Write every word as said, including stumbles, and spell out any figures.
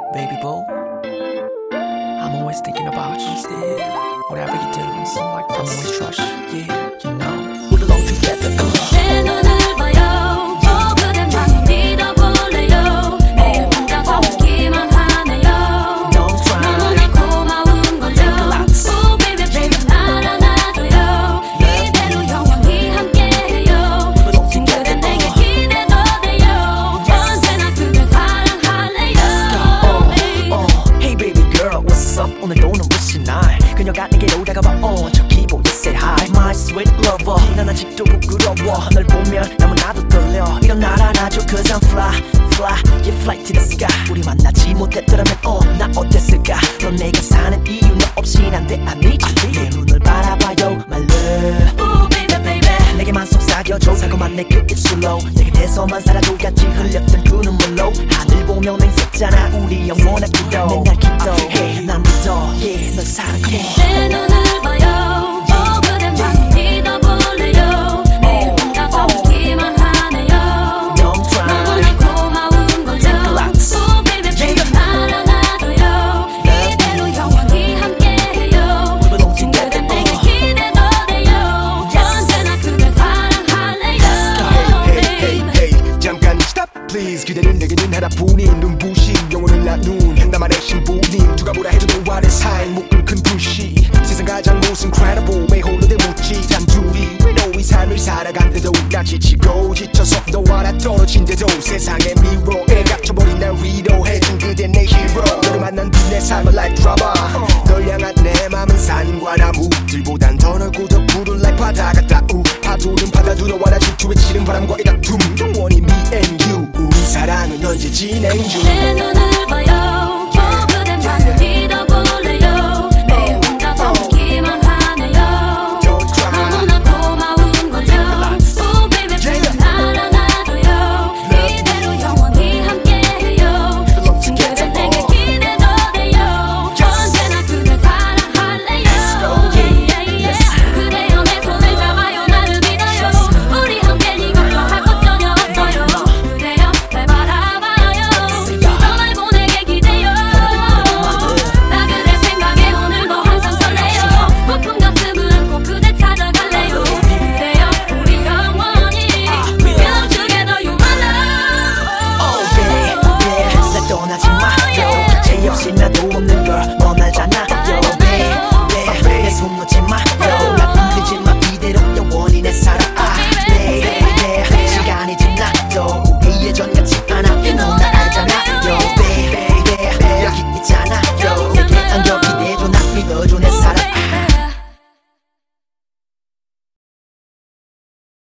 Baby boo, I'm always thinking about you still. Whatever you do, I'm always trust you. Yeah, you know we belong together. Come on. 내 눈을 봐요. 저 그대만 믿어볼래요. 매일 혼자서 웃기만 하네요. Don't try. 너무나 고마운 걸요. Oh baby baby 나를 놔둬요. 이대로 영원히 함께해요. 친구들 내게 기대도 돼요. 언제나 그댈 사랑할래요. Hey baby girl, what's up? 오늘 오는 무슨 날? 그녀가 내게로 다가와 on 저 키보드 say hi. My sweet lover, 난 아직도 부끄러워. 널 보면 너무나도 떨려. 일어나라 나줘 cause I'm fly, fly, yeah fly to the sky. 우리 만나지 못했더라면 oh 나 어땠을까? 넌 내가 사는 이유 너 없인 안 돼 I need you. 내 눈을 바라봐요 my love. Oh baby baby 내게만 속삭여줘 달콤한 내 그 입술로 내 곁에서만 살아도 같이 흘렸던 그 눈물로 하늘 보며 맹세잖아 우리 영원한 기도 맨날 기도해 난 믿어 yeah 널 사랑해 내 눈을 봐요. 어 그대만 믿어볼래요. 매일 혼자서 웃기만 하네요. Don't try. 너무나 고마운 걸요. Oh baby baby 나를 놔둬요. 이대로 영원히 함께해요. 친구들 내게 기대도 돼요. 언제나 그댈 사랑할래요. Hey, hey, hey, 잠깐 stop please. 그대는 내게는 하나뿐인 눈부신 영혼을 나눈 나만의 신부님. 누가 뭐라 해도 너와의 사이 못 끊은 불씨. 세상 가장 most incredible 매 홀로 내 묻지 단둘이 외로이 삶을 살아간데도 나 지치고 지쳐서 너와 나 떨어진데도 세상의 미로에 갇혀버린 날 위로해준 그대 내 hero. 너를 만난 뒤 내 삶은 like drama. 널 향한 내 맘은 산과 나무들보단 더 넓고 더 푸른 like 바다 같다. 우 파도는 바다 들어와 나 질투에 치는 바람과의 다툼 영원히 me and you. 우리 사랑은 언제 진행 중. 내 눈을 봐요.